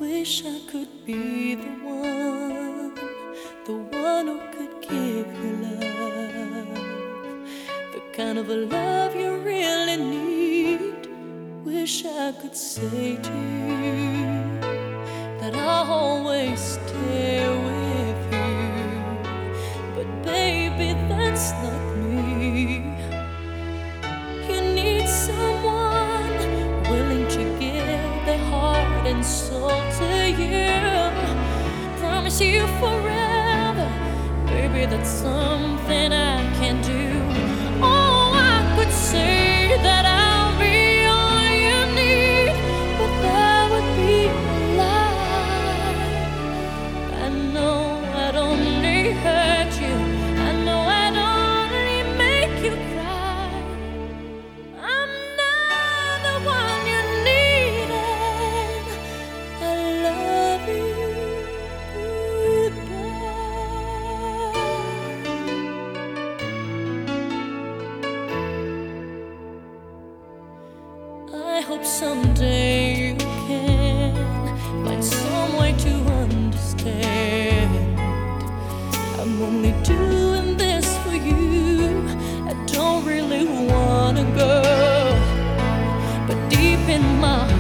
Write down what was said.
Wish I could be the one who could give you love, the kind of a love you really need. Wish I could say to you that I'll always stay with you, but baby, that's not me. You need someone willing to give their heart and soul to you, promise you forever, baby, that's something I can do. Oh, I could say that I'll be all you need, but that would be a lie. I know I'd only hurt you, I know I'd only make you cry. I'm not the one you needed. I love you. Goodbye. I hope someday you can find some way to understand. I'm only doing this for you. I don't really wanna go, but deep in my